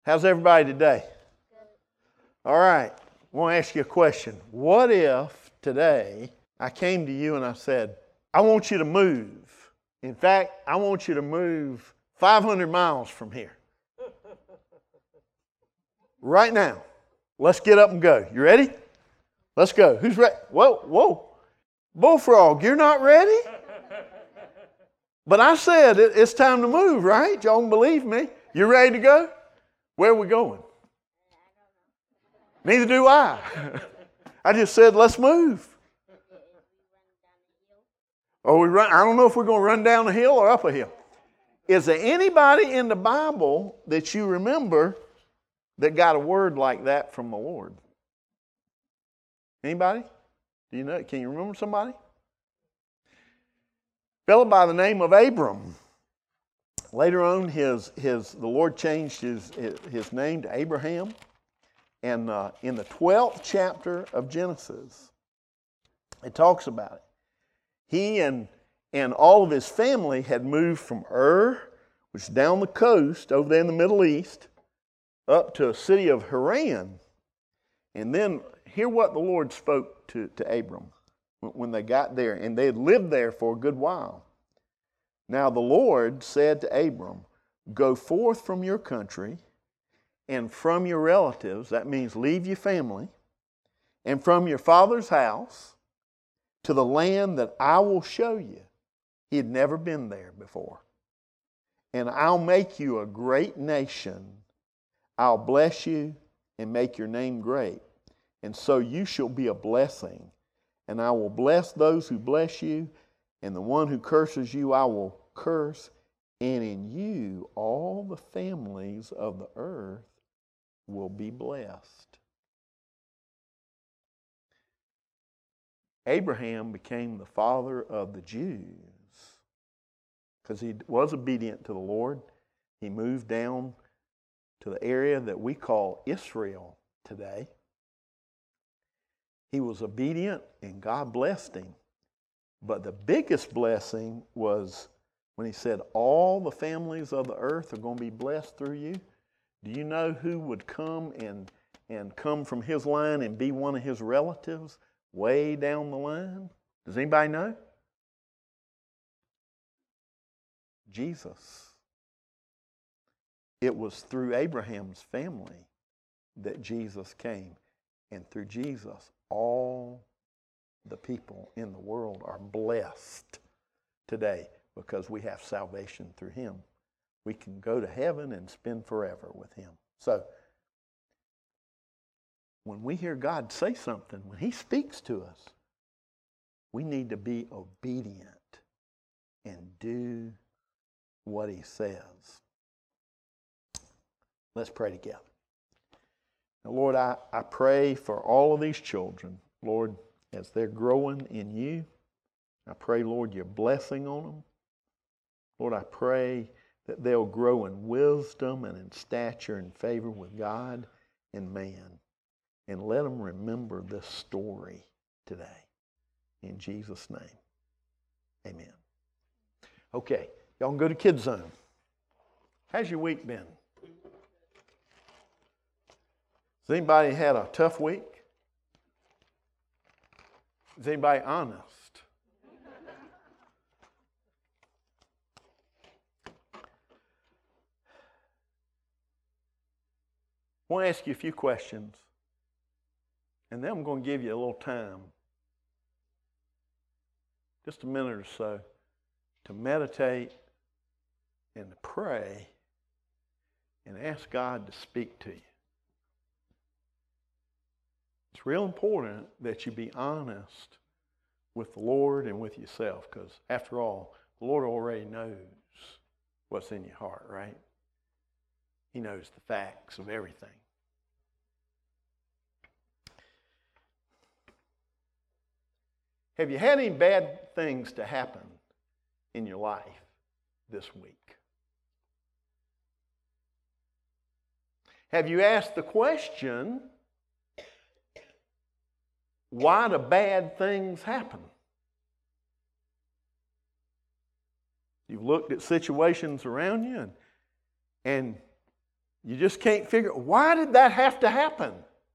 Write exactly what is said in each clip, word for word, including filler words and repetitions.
How's everybody today? All right. I want to ask you a question. What if today I came to you and I said, I want you to move. In fact, I want you to move five hundred miles from here. Right now. Let's get up and go. You ready? Let's go. Who's ready? Whoa, whoa. Bullfrog, you're not ready? But I said it, it's time to move, right? Y'all can believe me. You ready to go? Where are we going? Neither do I. I just said, let's move. Oh, we run. I don't know if we're going to run down a hill or up a hill. Is there anybody in the Bible that you remember that got a word like that from the Lord? Anybody? Do you know? Can you remember somebody? A fellow by the name of Abram. Later on, his his the Lord changed his his name to Abraham, and uh, in the twelfth chapter of Genesis, it talks about it. He and and all of his family had moved from Ur, which is down the coast over there in the Middle East, up to a city of Haran. And then hear what the Lord spoke to, to Abram when they got there, and they had lived there for a good while. Now the Lord said to Abram, go forth from your country and from your relatives, that means leave your family, and from your father's house to the land that I will show you. He had never been there before. And I'll make you a great nation. I'll bless you and make your name great. And so you shall be a blessing. And I will bless those who bless you, and the one who curses you I will curse. And in you all the families of the earth will be blessed. Abraham became the father of the Jews because he was obedient to the Lord. He moved down to the area that we call Israel today. He was obedient and God blessed him. But the biggest blessing was when he said, all the families of the earth are going to be blessed through you. Do you know who would come and, and come from his line and be one of his relatives way down the line? Does anybody know? Jesus. It was through Abraham's family that Jesus came. And through Jesus, all the people in the world are blessed today because we have salvation through him. We can go to heaven and spend forever with him. So, when we hear God say something, when he speaks to us, we need to be obedient and do what he says. Let's pray together. Now, Lord, I, I pray for all of these children, Lord, as they're growing in you. I pray, Lord, your blessing on them. Lord, I pray that they'll grow in wisdom and in stature and favor with God and man. And let them remember this story today. In Jesus' name, amen. Okay, y'all can go to Kids Zone. How's your week been? Has anybody had a tough week? Is anybody honest? I want to ask you a few questions, and then I'm going to give you a little time, just a minute or so, to meditate and to pray and ask God to speak to you. It's real important that you be honest with the Lord and with yourself, because after all, the Lord already knows what's in your heart, right? He knows the facts of everything. Have you had any bad things to happen in your life this week? Have you asked the question, why do bad things happen? You've looked at situations around you and, and You just can't figure, why did that have to happen?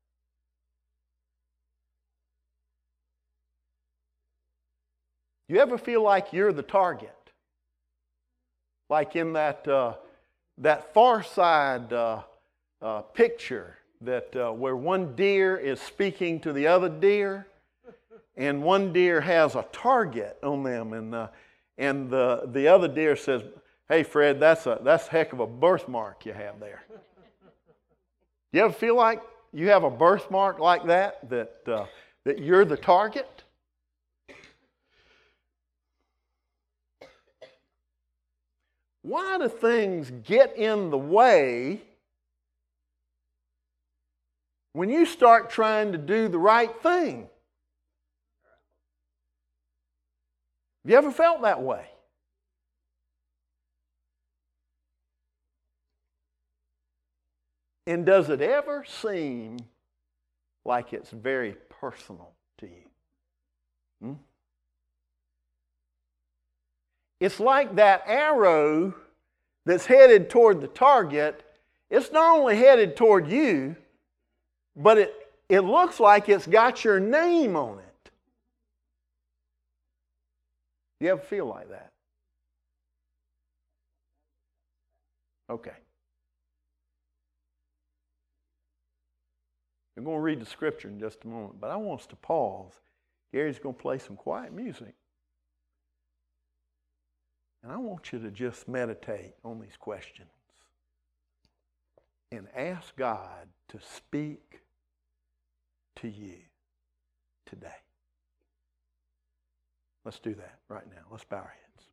You ever feel like you're the target? Like in that uh, that Far Side uh, uh, picture that uh, where one deer is speaking to the other deer, and one deer has a target on them, and uh, and the the other deer says, "Hey, Fred, that's a that's a heck of a birthmark you have there." You ever feel like you have a birthmark like that that uh, that you're the target? Why do things get in the way when you start trying to do the right thing? Have you ever felt that way? And does it ever seem like it's very personal to you? Hmm? It's like that arrow that's headed toward the target. It's not only headed toward you, but it, it looks like it's got your name on it. You ever feel like that? Okay. I'm going to read the scripture in just a moment, but I want us to pause. Gary's going to play some quiet music. And I want you to just meditate on these questions and ask God to speak to you today. Let's do that right now. Let's bow our heads.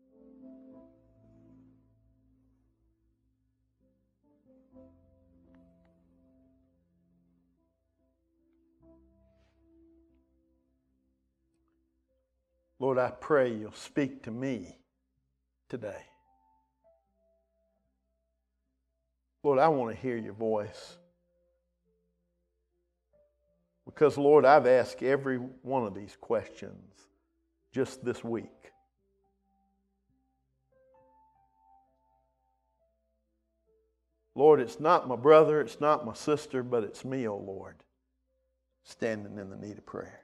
Lord, I pray you'll speak to me today. Lord, I want to hear your voice. Because, Lord, I've asked every one of these questions just this week. Lord, it's not my brother, it's not my sister, but it's me, oh Lord, standing in the need of prayer.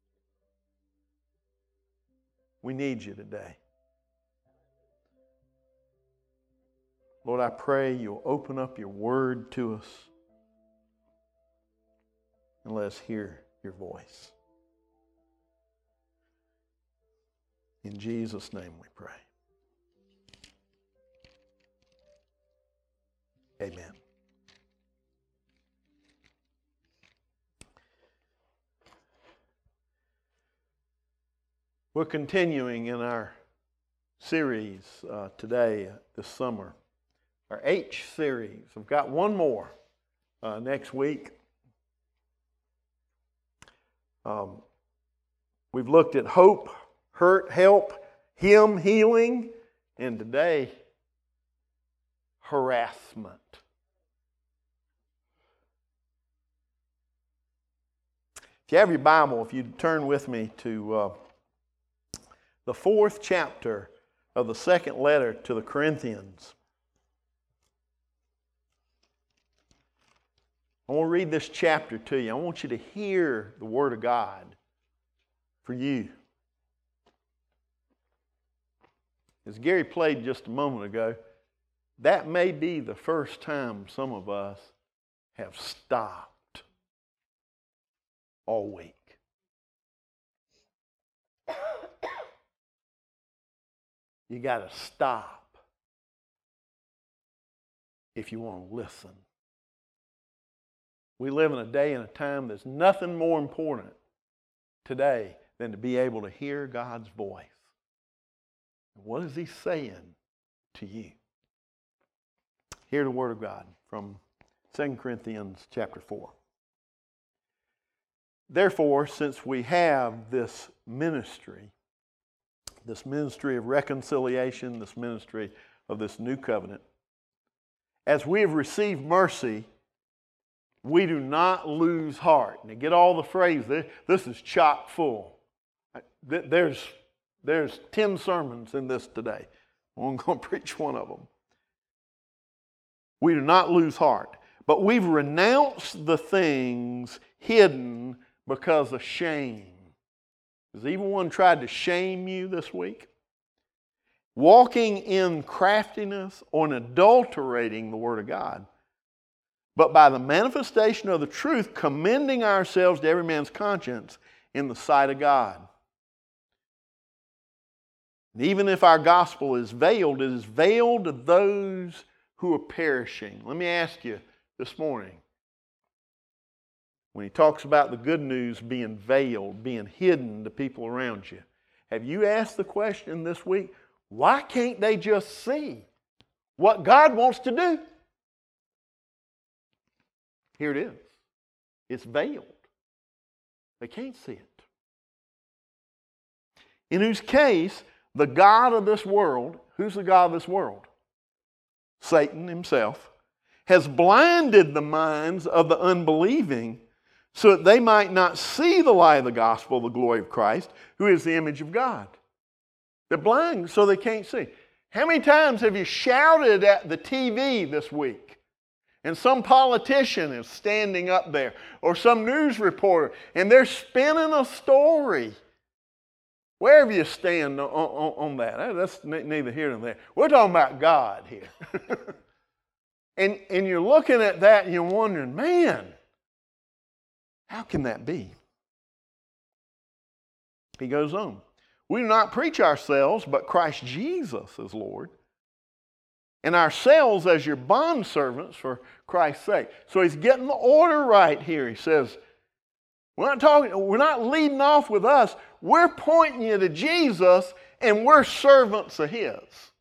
We need you today. Lord, I pray you'll open up your word to us and let us hear your voice. In Jesus' name we pray. Amen. We're continuing in our series uh, today, uh, this summer. Our H series. I've got one more uh, next week. Um, we've looked at hope, hurt, help, him, healing, and today, harassment. If you have your Bible, if you'd turn with me to uh, the fourth chapter of the second letter to the Corinthians. I want to read this chapter to you. I want you to hear the Word of God for you. As Gary played just a moment ago, that may be the first time some of us have stopped all week. You got to stop if you want to listen. We live in a day and a time there's nothing more important today than to be able to hear God's voice. What is He saying to you? Hear the Word of God from Second Corinthians chapter four. Therefore, since we have this ministry, this ministry of reconciliation, this ministry of this new covenant, as we have received mercy, we do not lose heart. Now get all the phrases. This is chock full. There's, there's ten sermons in this today. I'm going to preach one of them. we do not lose heart. But we've renounced the things hidden because of shame. Has anyone tried to shame you this week? Walking in craftiness or in adulterating the Word of God. But by the manifestation of the truth, commending ourselves to every man's conscience in the sight of God. And even if our gospel is veiled, it is veiled to those who are perishing. Let me ask you this morning, when he talks about the good news being veiled, being hidden to people around you, have you asked the question this week, why can't they just see what God wants to do? Here it is. It's veiled. They can't see it. In whose case, the God of this world, who's the God of this world? Satan himself, has blinded the minds of the unbelieving so that they might not see the light of the gospel of the glory of Christ, who is the image of God. They're blind so they can't see. How many times have you shouted at the T V this week? And some politician is standing up there, or some news reporter, and they're spinning a story. Wherever you stand on, on, on that, that's neither here nor there. We're talking about God here. and, and you're looking at that and you're wondering, man, how can that be? He goes on. We do not preach ourselves, but Christ Jesus as Lord, and ourselves as your bondservants for Christ's sake. So he's getting the order right here. He says, we're not talking, we're not leading off with us. We're pointing you to Jesus, and we're servants of his.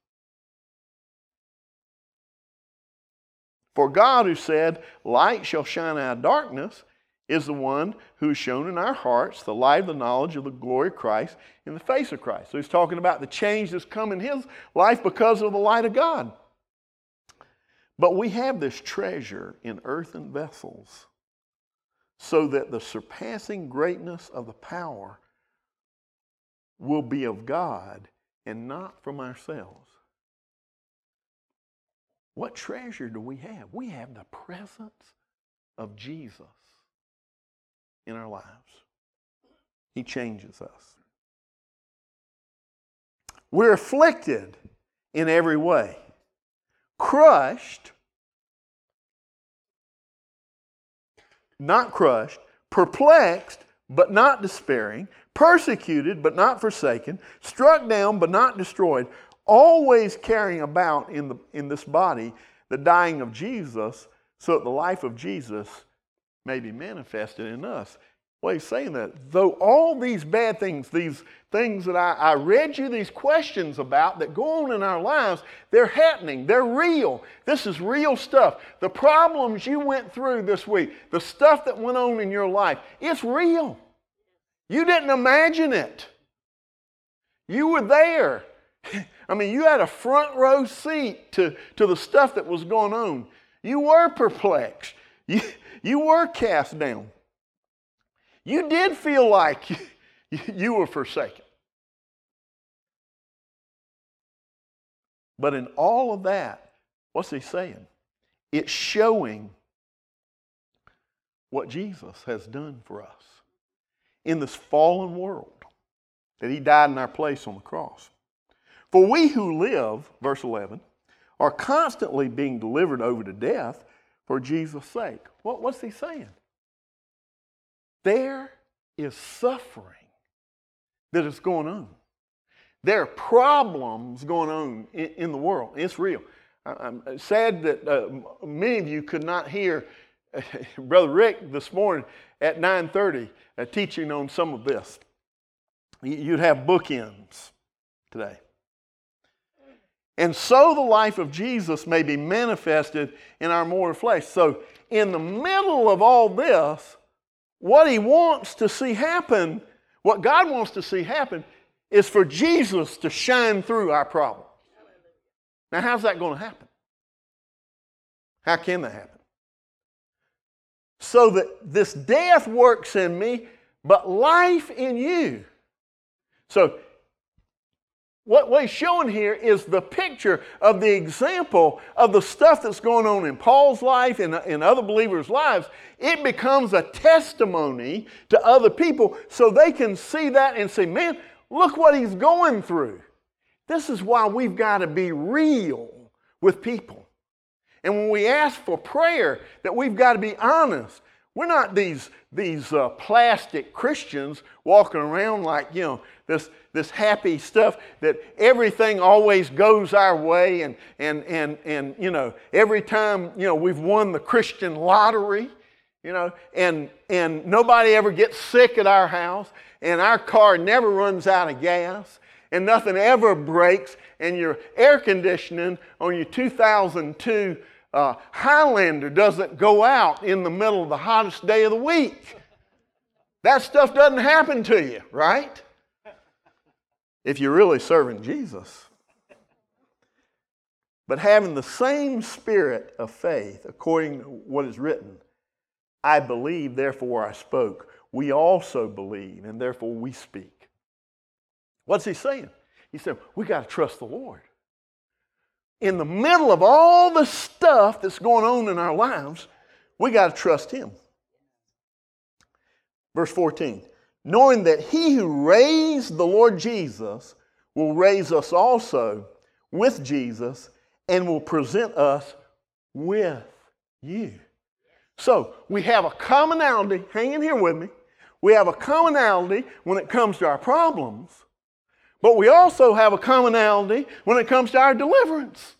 For God, who said, light shall shine out of darkness, is the one who has shown in our hearts the light of the knowledge of the glory of Christ in the face of Christ. So he's talking about the change that's come in his life because of the light of God. But we have this treasure in earthen vessels, so that the surpassing greatness of the power will be of God and not from ourselves. What treasure do we have? We have the presence of Jesus in our lives. He changes us. We're afflicted in every way, crushed, not crushed, perplexed, but not despairing, persecuted, but not forsaken, struck down, but not destroyed, always carrying about in, the, in this body the dying of Jesus, so that the life of Jesus may be manifested in us. Well, he's saying that though all these bad things, these things that I, I read you, these questions about that go on in our lives, they're happening. They're real. This is real stuff. The problems you went through this week, the stuff that went on in your life, it's real. You didn't imagine it. You were there. I mean, you had a front row seat to, to the stuff that was going on. You were perplexed. You, you were cast down. You did feel like you, you were forsaken. But in all of that, what's he saying? It's showing what Jesus has done for us in this fallen world, that he died in our place on the cross. For we who live, verse eleven, are constantly being delivered over to death for Jesus' sake. What, what's he saying? There is suffering that is going on. There are problems going on in, in the world. It's real. I'm sad that uh, many of you could not hear uh, Brother Rick this morning at nine thirty uh, teaching on some of this. You'd have bookends today. And so the life of Jesus may be manifested in our mortal flesh. So in the middle of all this, what he wants to see happen, what God wants to see happen, is for Jesus to shine through our problems. Now, how's that going to happen? How can that happen? So that this death works in me, but life in you. So, What, what he's showing here is the picture of the example of the stuff that's going on in Paul's life and in other believers' lives. It becomes a testimony to other people so they can see that and say, man, look what he's going through. This is why we've got to be real with people. And when we ask for prayer, that we've got to be honest. We're not these, these uh, plastic Christians walking around like, you know, this, this happy stuff that everything always goes our way and, and, and, and, you know, every time, you know, we've won the Christian lottery, you know, and, and nobody ever gets sick at our house and our car never runs out of gas and nothing ever breaks and your air conditioning on your two thousand two Uh, Highlander doesn't go out in the middle of the hottest day of the week. That stuff doesn't happen to you, right? If you're really serving Jesus. But having the same spirit of faith, according to what is written, I believe, therefore I spoke. We also believe, and therefore we speak. What's he saying? He said, we got to trust the Lord. In the middle of all the stuff that's going on in our lives, we got to trust him. Verse fourteen, knowing that he who raised the Lord Jesus will raise us also with Jesus and will present us with you. So we have a commonality, hang in here with me, we have a commonality when it comes to our problems, but we also have a commonality when it comes to our deliverance.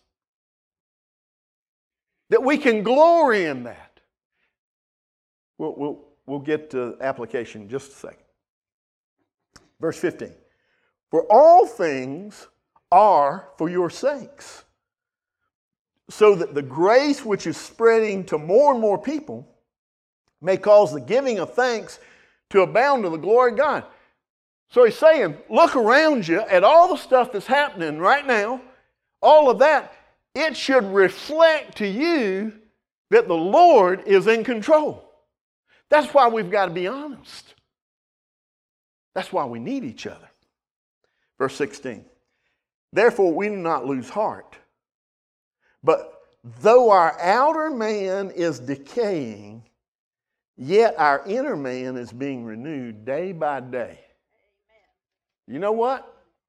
That we can glory in that. We'll, we'll, we'll get to application in just a second. Verse fifteen. For all things are for your sakes, so that the grace which is spreading to more and more people may cause the giving of thanks to abound to the glory of God. So he's saying, look around you at all the stuff that's happening right now, all of that, it should reflect to you that the Lord is in control. That's why we've got to be honest. That's why we need each other. Verse sixteen. Therefore we do not lose heart, but though our outer man is decaying, yet our inner man is being renewed day by day. You know what?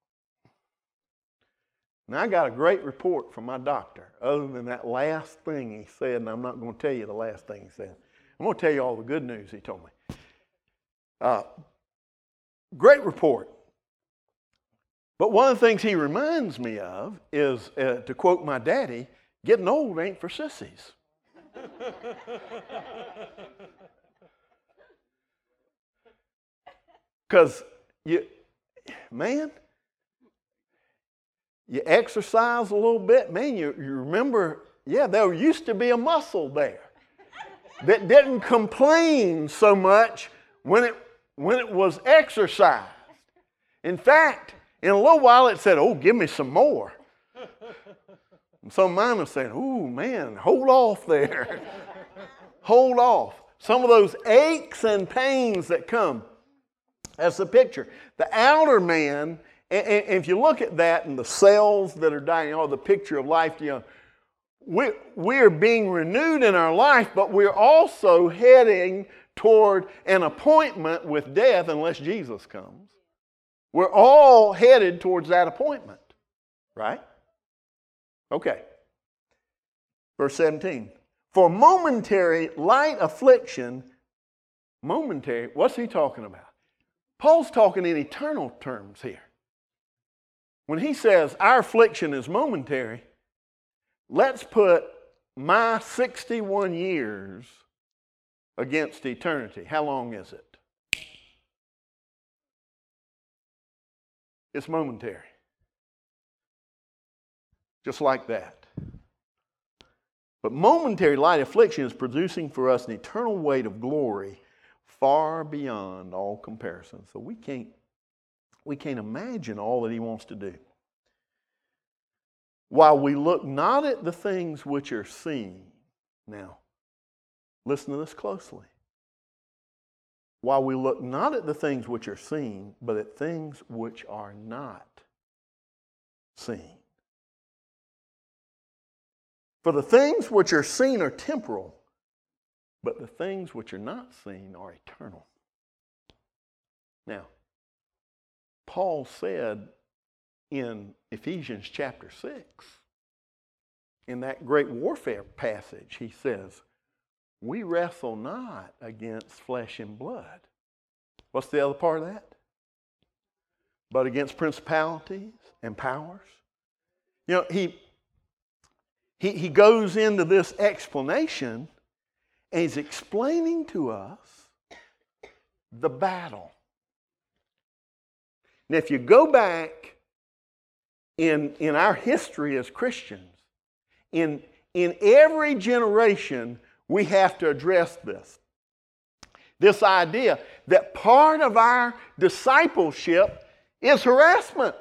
Now, I got a great report from my doctor, other than that last thing he said, and I'm not going to tell you the last thing he said. I'm going to tell you all the good news he told me. Uh, great report. But one of the things he reminds me of is, uh, to quote my daddy, getting old ain't for sissies. Because, you, man, you exercise a little bit, man, you, you remember, yeah, there used to be a muscle there that didn't complain so much when it, when it was exercised. In fact, in a little while it said, oh, give me some more. And some of mine are saying, oh, man, hold off there. Hold off. Some of those aches and pains that come. That's the picture. The outer man, and, and if you look at that and the cells that are dying, you know, the picture of life, you know, we, we're being renewed in our life, but we're also heading toward an appointment with death unless Jesus comes. We're all headed towards that appointment, right? Okay. Verse seventeen. For momentary light affliction, momentary, what's he talking about? Paul's talking in eternal terms here. When he says our affliction is momentary, let's put my sixty-one years against eternity. How long is it? It's momentary. Just like that. But momentary light affliction is producing for us an eternal weight of glory far beyond all comparison. So we can't, we can't imagine all that he wants to do. While we look not at the things which are seen. Now, listen to this closely. While we look not at the things which are seen, but at things which are not. seen. For the things which are seen are temporal, but the things which are not seen are eternal. Now, Paul said in Ephesians chapter six, in that great warfare passage, he says, we wrestle not against flesh and blood. What's the other part of that? But against principalities and powers. You know, he, he, he goes into this explanation, and he's explaining to us the battle. Now, if you go back in, in our history as Christians, in, in every generation, we have to address this. This idea that part of our discipleship is harassment.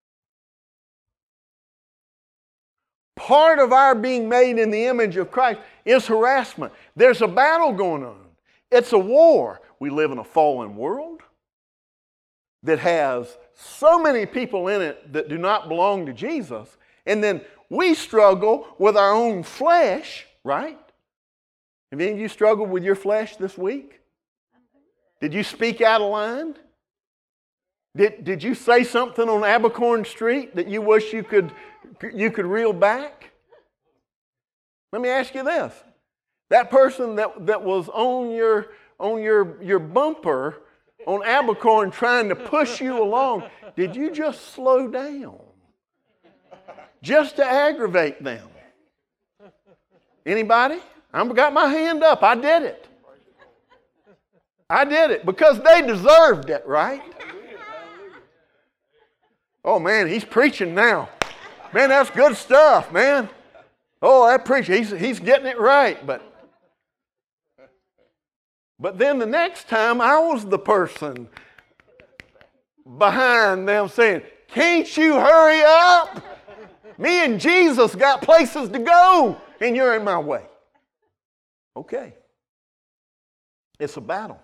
Part of our being made in the image of Christ is harassment. There's a battle going on. It's a war. We live in a fallen world that has so many people in it that do not belong to Jesus. And then we struggle with our own flesh, right? Have any of you struggled with your flesh this week? Did you speak out of line? Did, did you say something on Abercorn Street that you wish you could, you could reel back? Let me ask you this. That person that, that was on your, on your, your bumper on Abercorn trying to push you along, did you just slow down? Just to aggravate them? Anybody? I've got my hand up. I did it. I did it because they deserved it, right? Oh, man, he's preaching now. Man, that's good stuff, man. Oh, that preacher, he's, he's getting it right. But, but then the next time, I was the person behind them saying, can't you hurry up? Me and Jesus got places to go, and you're in my way. Okay. It's a battle.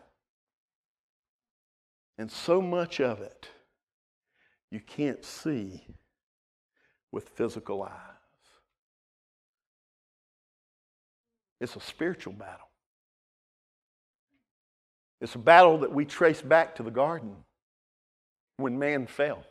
And so much of it you can't see with physical eyes. It's a spiritual battle. It's a battle that we trace back to the garden when man fell.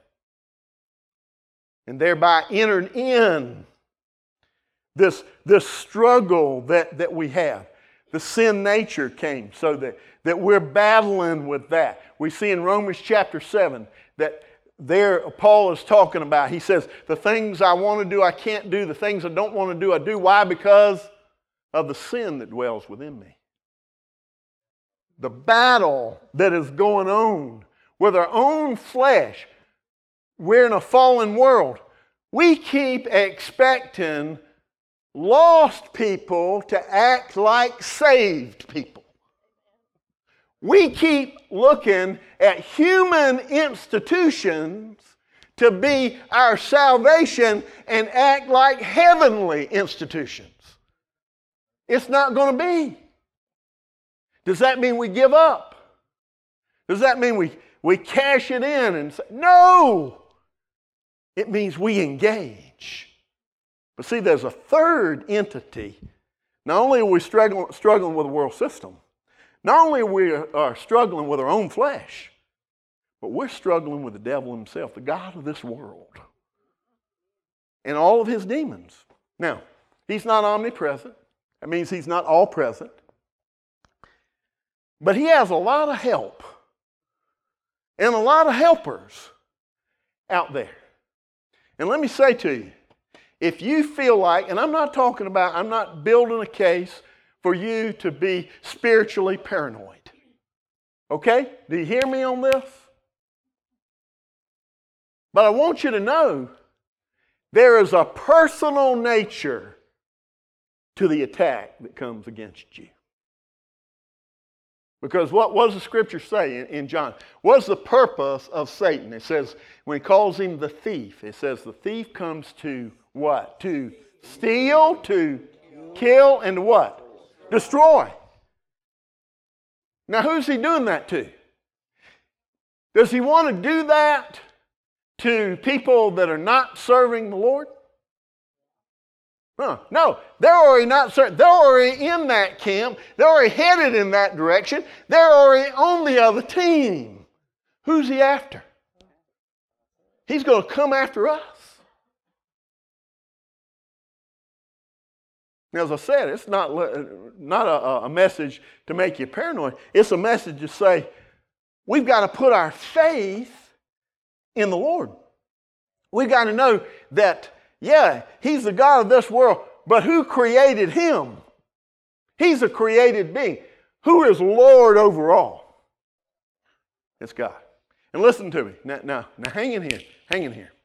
And thereby entered in this, this struggle that, that we have. The sin nature came so that, that we're battling with that. We see in Romans chapter seven that there Paul is talking about. He says, the things I want to do, I can't do. The things I don't want to do, I do. Why? Because of the sin that dwells within me. The battle that is going on with our own flesh. We're in a fallen world. We keep expecting lost people to act like saved people. We keep looking at human institutions to be our salvation and act like heavenly institutions. It's not going to be. Does that mean we give up? Does that mean we, we cash it in and say, no? It means we engage. But see, there's a third entity. Not only are we struggling, struggling with the world system, not only are we are struggling with our own flesh, but we're struggling with the devil himself, the god of this world, and all of his demons. Now, he's not omnipresent. That means he's not all present. But he has a lot of help and a lot of helpers out there. And let me say to you, if you feel like, and I'm not talking about, I'm not building a case for you to be spiritually paranoid. Okay? Do you hear me on this? But I want you to know there is a personal nature to the attack that comes against you. Because what, what does the scripture say in, in John? What's the purpose of Satan? It says, when he calls him the thief, it says the thief comes to what? To steal, to kill, and to what? Destroy. Now who's he doing that to? Does he want to do that to people that are not serving the Lord? Huh. No, they're already not serving. They're already in that camp. They're already headed in that direction. They're already on the other team. Who's he after? He's going to come after us. Now, as I said, it's not, not a, a message to make you paranoid. It's a message to say, we've got to put our faith in the Lord. We've got to know that, yeah, He's the God of this world, but who created Him? He's a created being. Who is Lord over all? It's God. And listen to me. Now, now, now hang in here. Hang in here.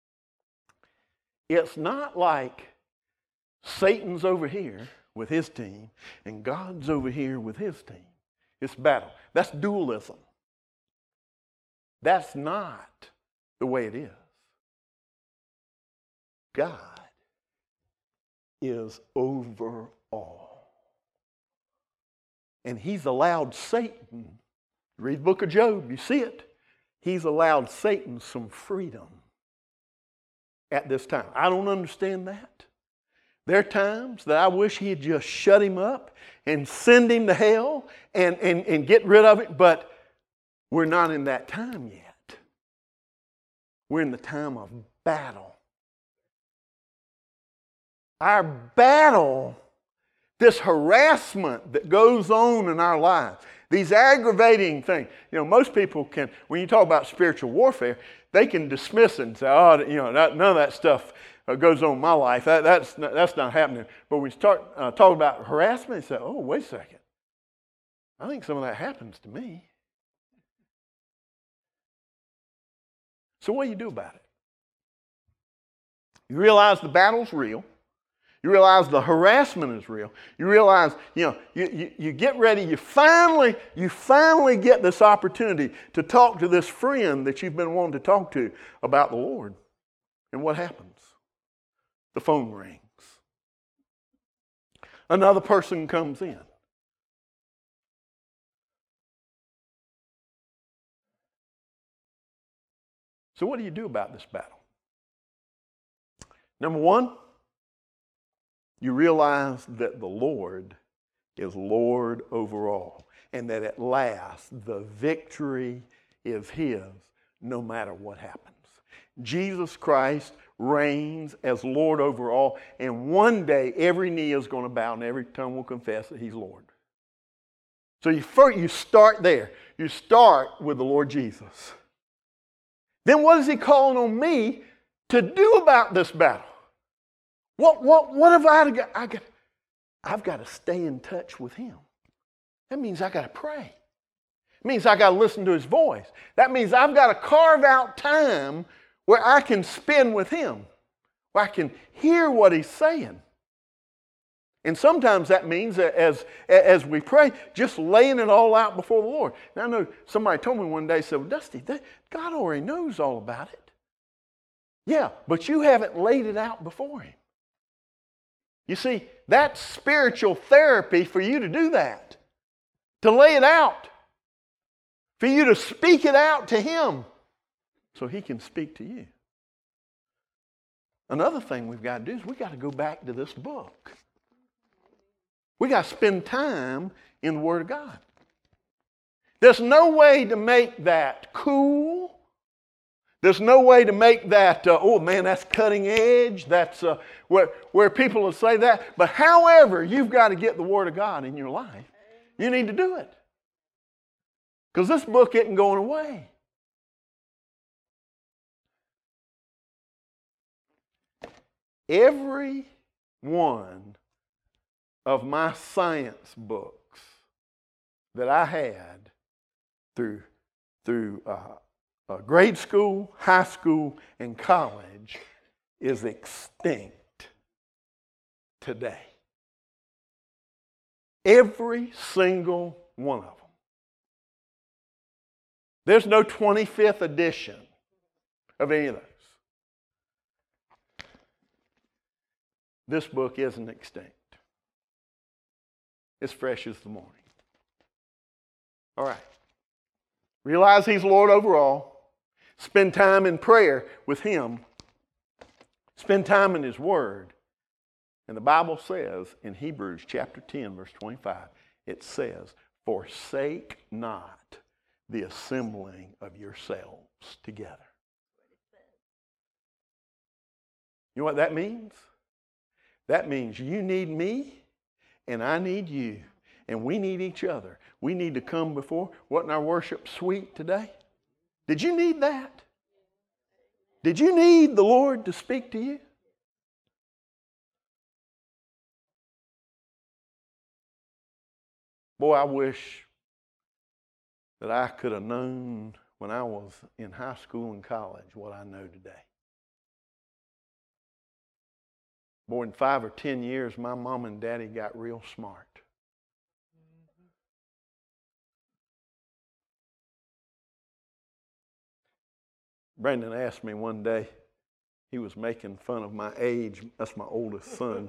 It's not like Satan's over here with his team and God's over here with his team. It's battle. That's dualism. That's not the way it is. God is over all. And He's allowed Satan, read the book of Job, you see it. He's allowed Satan some freedom at this time. I don't understand that. There are times that I wish He had just shut him up and send him to hell and, and, and get rid of it, but we're not in that time yet. We're in the time of battle. Our battle, this harassment that goes on in our lives, these aggravating things. You know, most people can, when you talk about spiritual warfare, they can dismiss it and say, oh, you know, that, none of that stuff goes on in my life. That, that's, not, that's not happening. But when you start uh, talking about harassment, you say, oh, wait a second. I think some of that happens to me. So what do you do about it? You realize the battle's real. You realize the harassment is real. You realize, you know, you, you, you get ready, you finally, you finally get this opportunity to talk to this friend that you've been wanting to talk to about the Lord. And what happens? The phone rings. Another person comes in. So what do you do about this battle? Number one, you realize that the Lord is Lord over all, and that at last the victory is His no matter what happens. Jesus Christ reigns as Lord over all, and one day every knee is going to bow and every tongue will confess that He's Lord. So you first, you start there. You start with the Lord Jesus. Then what is He calling on me to do about this battle? What, what, what have I got? I got? I've got to stay in touch with Him. That means I got to pray. It means I got to listen to His voice. That means I've got to carve out time where I can spend with Him, where I can hear what He's saying. And sometimes that means that as, as we pray, just laying it all out before the Lord. Now I know somebody told me one day, said, well, Dusty, that, God already knows all about it. Yeah, but you haven't laid it out before Him. You see, that's spiritual therapy for you to do that, to lay it out, for you to speak it out to Him so He can speak to you. Another thing we've got to do is we've got to go back to this book. We've got to spend time in the Word of God. There's no way to make that cool. There's no way to make that, uh, oh man, that's cutting edge. That's uh, where, where people will say that. But however, you've got to get the Word of God in your life. You need to do it. Because this book isn't going away. Every one of my science books that I had through, through uh, Uh, grade school, high school, and college is extinct today. Every single one of them. There's no twenty-fifth edition of any of those. This book isn't extinct. It's fresh as the morning. All right. Realize He's Lord over all. Spend time in prayer with Him. Spend time in His Word. And the Bible says in Hebrews chapter ten, verse twenty-five, it says, forsake not the assembling of yourselves together. You know what that means? That means you need me and I need you. And we need each other. We need to come before. Wasn't our worship sweet today? Did you need that? Did you need the Lord to speak to you? Boy, I wish that I could have known when I was in high school and college what I know today. Boy, in five or ten years, my mom and daddy got real smart. Brandon asked me one day, he was making fun of my age. That's my oldest son.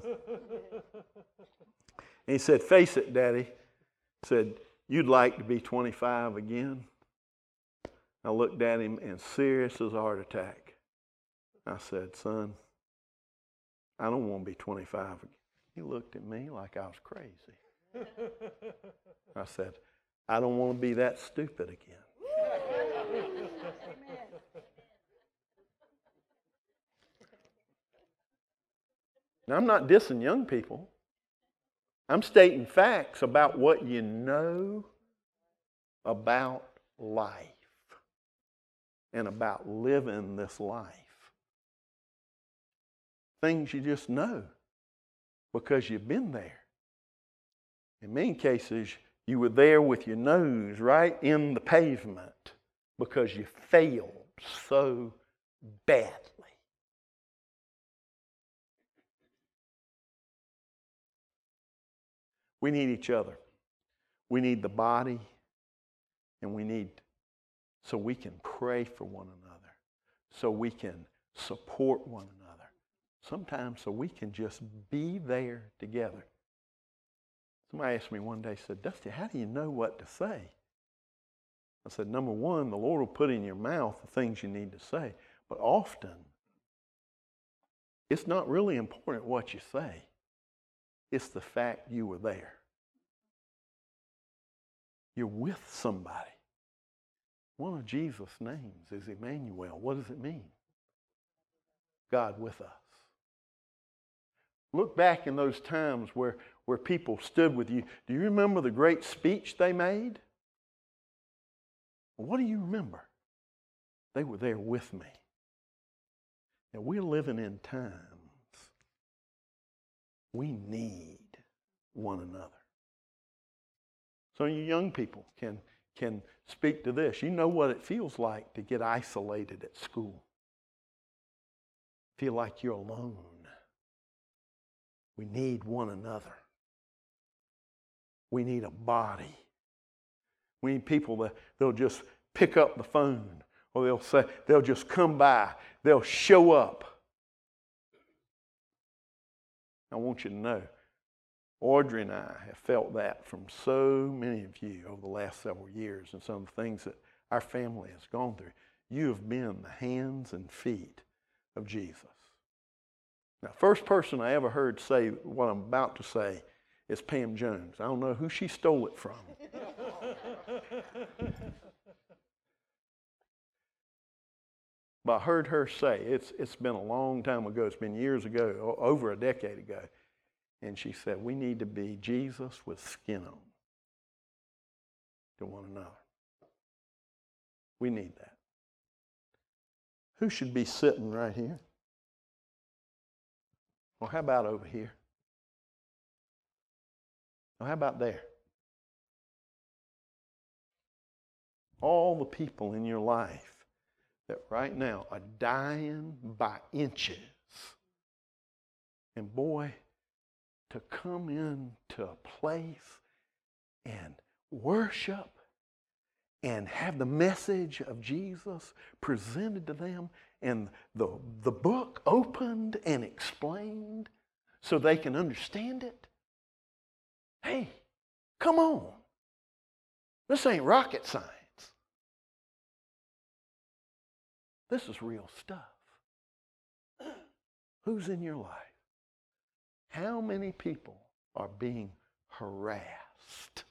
And he said, face it, Daddy. He said, you'd like to be twenty-five again? I looked at him and serious as a heart attack. I said, son, I don't want to be twenty-five again. He looked at me like I was crazy. I said, I don't want to be that stupid again. Now, I'm not dissing young people. I'm stating facts about what you know about life and about living this life. Things you just know because you've been there. In many cases, you were there with your nose right in the pavement because you failed so badly. We need each other. We need the body, and we need so we can pray for one another, so we can support one another, sometimes so we can just be there together. Somebody asked me one day, said, Dusty, how do you know what to say? I said, number one, the Lord will put in your mouth the things you need to say, but often it's not really important what you say. It's the fact you were there. You're with somebody. One of Jesus' names is Emmanuel. What does it mean? God with us. Look back in those times where, where people stood with you. Do you remember the great speech they made? Well, what do you remember? They were there with me. Now, we're living in times we need one another. So you young people can, can speak to this. You know what it feels like to get isolated at school. Feel like you're alone. We need one another. We need a body. We need people that they'll just pick up the phone, or they'll say they'll just come by. They'll show up. I want you to know, Audrey and I have felt that from so many of you over the last several years and some of the things that our family has gone through. You have been the hands and feet of Jesus. Now, first person I ever heard say what I'm about to say is Pam Jones. I don't know who she stole it from. But I heard her say, it's, it's been a long time ago, it's been years ago, over a decade ago, and she said, we need to be Jesus with skin on to one another. We need that. Who should be sitting right here? Well, how about over here? Well, how about there? All the people in your life that right now are dying by inches. And boy, to come into a place and worship and have the message of Jesus presented to them and the, the book opened and explained so they can understand it. Hey, come on. This ain't rocket science. This is real stuff. Who's in your life? How many people are being harassed?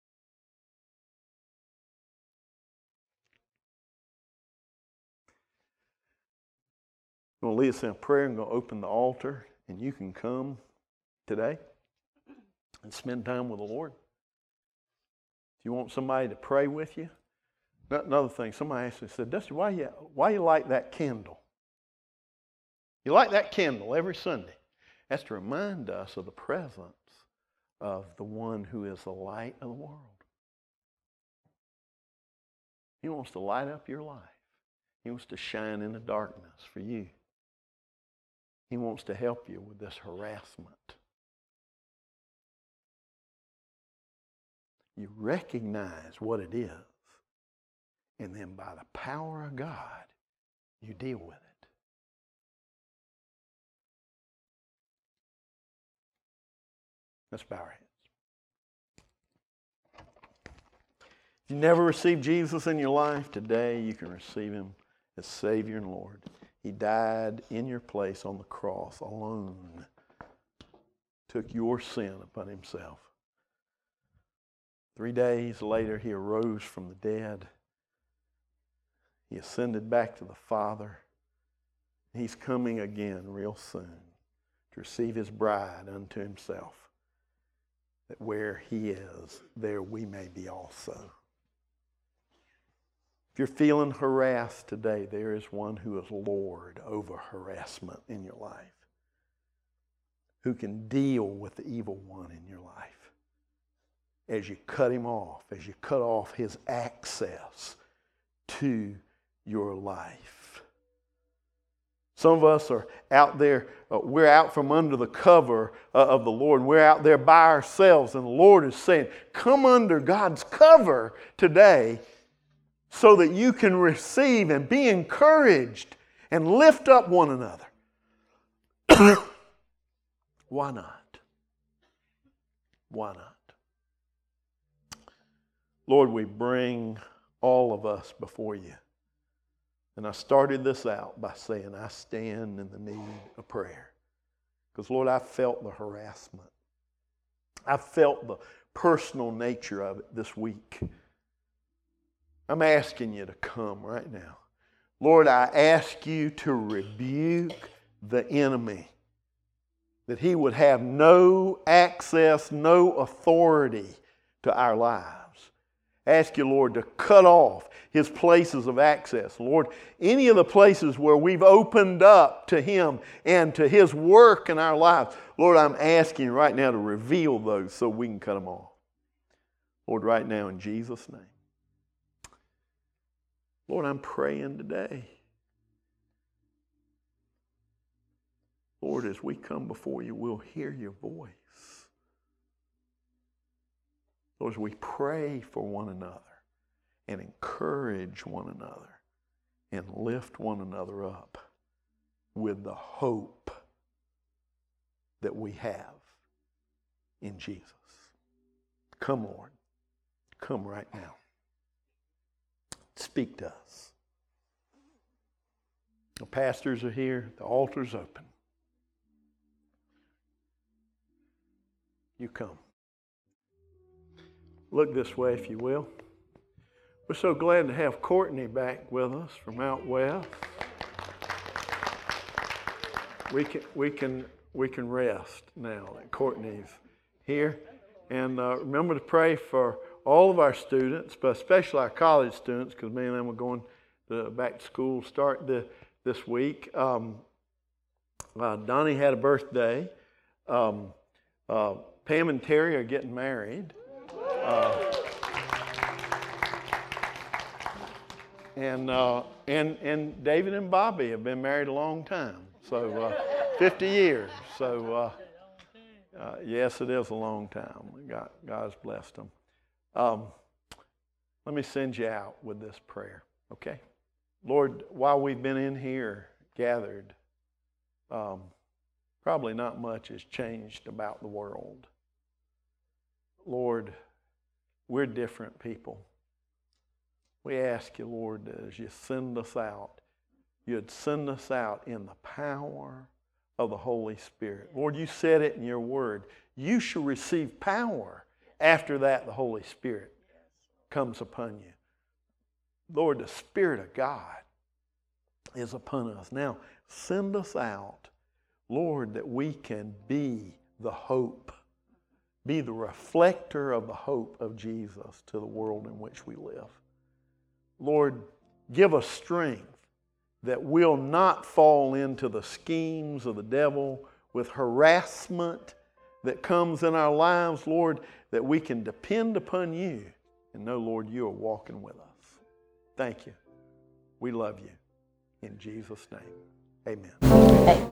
I'm going to lead us in a prayer. I'm going to open the altar, and you can come today and spend time with the Lord. If you want somebody to pray with you. Another thing, somebody asked me, said, Dusty, why you, why you light that candle? You light that candle every Sunday. That's to remind us of the presence of the one who is the light of the world. He wants to light up your life. He wants to shine in the darkness for you. He wants to help you with this harassment. You recognize what it is, and then by the power of God, you deal with it. Let's bow our heads. If you never received Jesus in your life, today you can receive Him as Savior and Lord. He died in your place on the cross alone. Took your sin upon Himself. Three days later, He arose from the dead. He ascended back to the Father. He's coming again real soon to receive His bride unto Himself. That where He is, there we may be also. If you're feeling harassed today, there is one who is Lord over harassment in your life, who can deal with the evil one in your life. As you cut him off, as you cut off his access to your life. Some of us are out there, uh, we're out from under the cover uh, of the Lord. We're out there by ourselves, and the Lord is saying, come under God's cover today, so that you can receive and be encouraged and lift up one another. Why not? Why not? Lord, we bring all of us before you. And I started this out by saying I stand in the need of prayer. Because, Lord, I felt the harassment. I felt the personal nature of it this week. I'm asking you to come right now. Lord, I ask you to rebuke the enemy, that he would have no access, no authority to our lives. I ask you, Lord, to cut off his places of access. Lord, any of the places where we've opened up to him and to his work in our lives, Lord, I'm asking you right now to reveal those so we can cut them off. Lord, right now in Jesus' name. Lord, I'm praying today. Lord, as we come before you, we'll hear your voice. Lord, as we pray for one another and encourage one another and lift one another up with the hope that we have in Jesus. Come, Lord. Come right now. Speak to us. The pastors are here. The altar's open. You come. Look this way, if you will. We're so glad to have Courtney back with us from out west. We can we can we can rest now that Courtney's here, and uh, remember to pray for all of our students, but especially our college students, because many of them are going to back to school start the, this week. Um, uh, Donnie had a birthday. Um, uh, Pam and Terry are getting married. Uh, and, uh, and, and David and Bobby have been married a long time, so uh, fifty years. So uh, uh, yes, it is a long time. God, God's blessed them. Um, let me send you out with this prayer, okay? Lord, while we've been in here gathered, um, probably not much has changed about the world. Lord, we're different people. We ask you, Lord, as you send us out, you'd send us out in the power of the Holy Spirit. Lord, you said it in your word. You shall receive power. After that, the Holy Spirit comes upon you. Lord, the Spirit of God is upon us. Now, send us out, Lord, that we can be the hope, be the reflector of the hope of Jesus to the world in which we live. Lord, give us strength that we'll not fall into the schemes of the devil with harassment that comes in our lives, Lord, that we can depend upon you and know, Lord, you are walking with us. Thank you. We love you. In Jesus' name, amen.